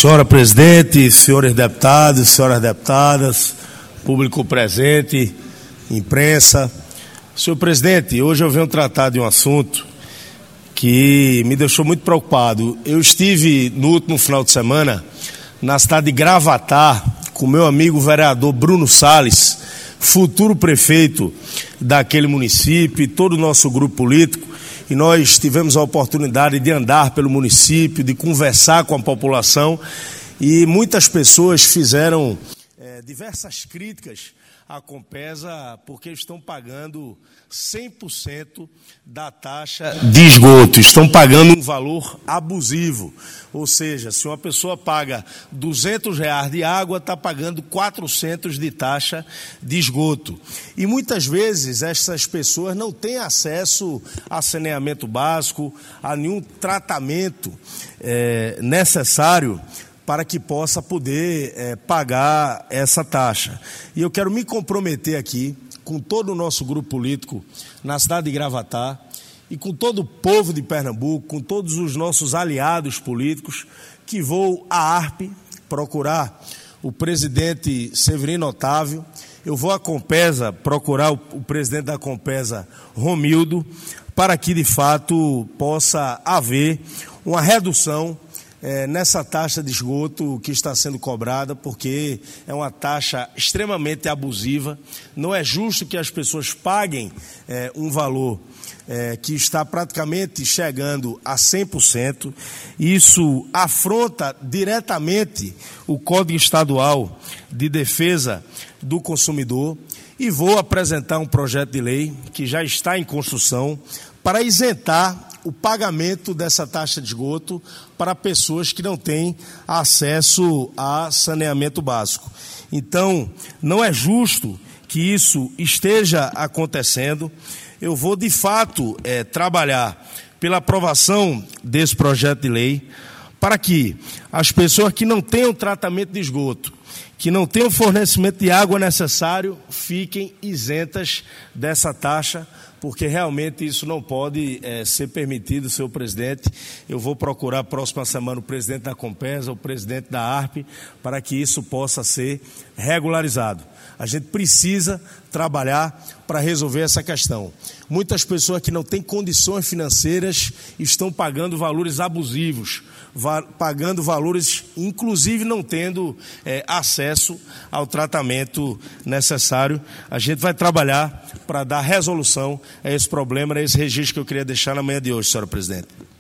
Senhora presidente, senhores deputados, senhoras deputadas, público presente, imprensa. Senhor presidente, hoje eu venho tratar de um assunto que me deixou muito preocupado. Eu estive no último final de semana na cidade de Gravatá com meu amigo vereador Bruno Salles, futuro prefeito daquele município, e todo o nosso grupo político, e nós tivemos a oportunidade de andar pelo município, de conversar com a população, e muitas pessoas fizeram diversas críticas à Compesa porque estão pagando 100% da taxa de esgoto, estão pagando um valor abusivo, ou seja, se uma pessoa paga R$200 de água, está pagando 400 de taxa de esgoto. E muitas vezes essas pessoas não têm acesso a saneamento básico, a nenhum tratamento necessário para que possa poder pagar essa taxa. E eu quero me comprometer aqui com todo o nosso grupo político na cidade de Gravatá e com todo o povo de Pernambuco, com todos os nossos aliados políticos, que vou à ARP procurar o presidente Severino Otávio, eu vou à Compesa procurar o presidente da Compesa, Romildo, para que de fato possa haver uma redução nessa taxa de esgoto que está sendo cobrada, porque é uma taxa extremamente abusiva. Não é justo que as pessoas paguem um valor que está praticamente chegando a 100%. Isso afronta diretamente o Código Estadual de Defesa do Consumidor, e vou apresentar um projeto de lei que já está em construção para isentar o pagamento dessa taxa de esgoto para pessoas que não têm acesso a saneamento básico. Então, não é justo que isso esteja acontecendo. Eu vou, de fato, trabalhar pela aprovação desse projeto de lei para que as pessoas que não tenham tratamento de esgoto, que não tenham fornecimento de água necessário, fiquem isentas dessa taxa, porque realmente isso não pode ser permitido, senhor presidente. Eu vou procurar próxima semana o presidente da Compesa, o presidente da ARP, para que isso possa ser regularizado. A gente precisa trabalhar para resolver essa questão. Muitas pessoas que não têm condições financeiras estão pagando valores abusivos, pagando valores, inclusive não tendo acesso ao tratamento necessário. A gente vai trabalhar para dar resolução a esse problema, a esse registro que eu queria deixar na manhã de hoje, senhora presidente.